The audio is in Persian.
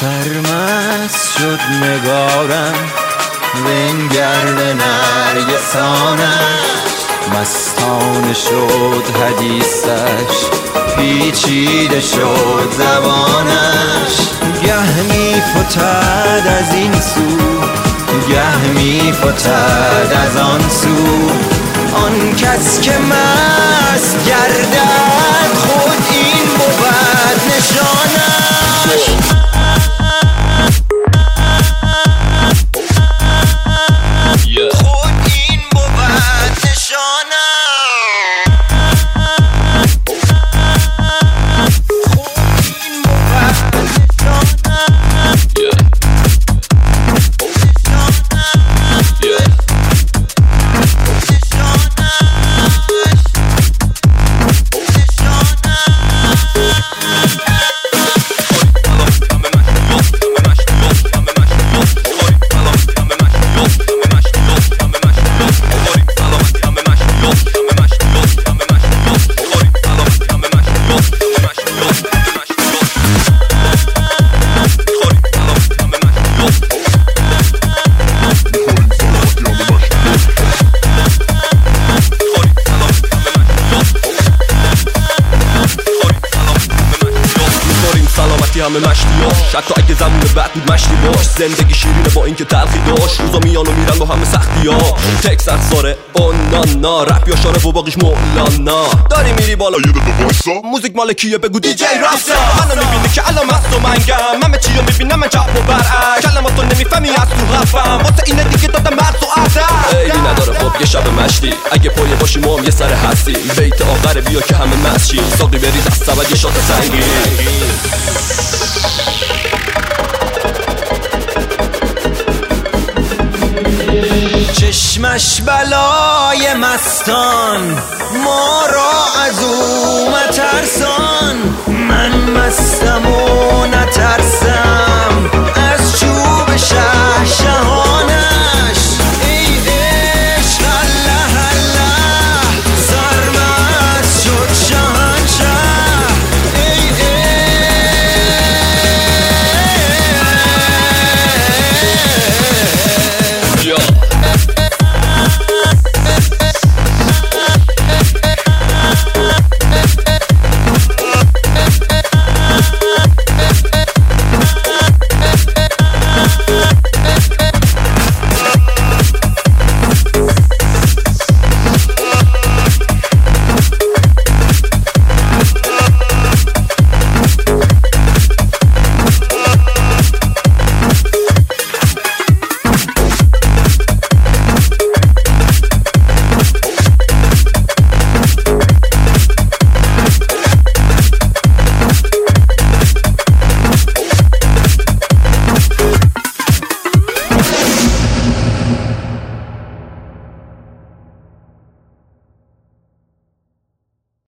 سرمست شد نگارم بنگرد نرگسانش، مستانه شد حدیثش، پیچیده شد زبانش. گه می فتد از این سو، گه می فتد از آن سو. آن کس که مست گردد خود این بود نشانش. همه مشتیاش، حتی اگه زمون بعد بود مشتی باش. زندگی شیرینه با اینکه تلخی داشت، روزا میان و میرن با همه سختی ها. تکس اخساره اونانا، رپ یا شاره و باقیش مولانا. داری میری بالا یه دقیقه وایسا، موزیک مال کیه بگو دی جی راستا. منو میبینی که الان مست و منگم، همه چی رو میبینم من چپ و برعکس. کلماتو نمیفهمی از تو حرفم، واسه اینه دیگه دادم مرز و عدد. ایدی نداره خب یه شب مشتی، اگه پایه باشی ما هم یه سر هستی. بیت آخره بیا که همه مست شیم، ساقی بریز از سبد یه شات سنگین. چشمش بلای مستان، ما را از او مترسان. من مستم و نترسم از چوب شهشهانم.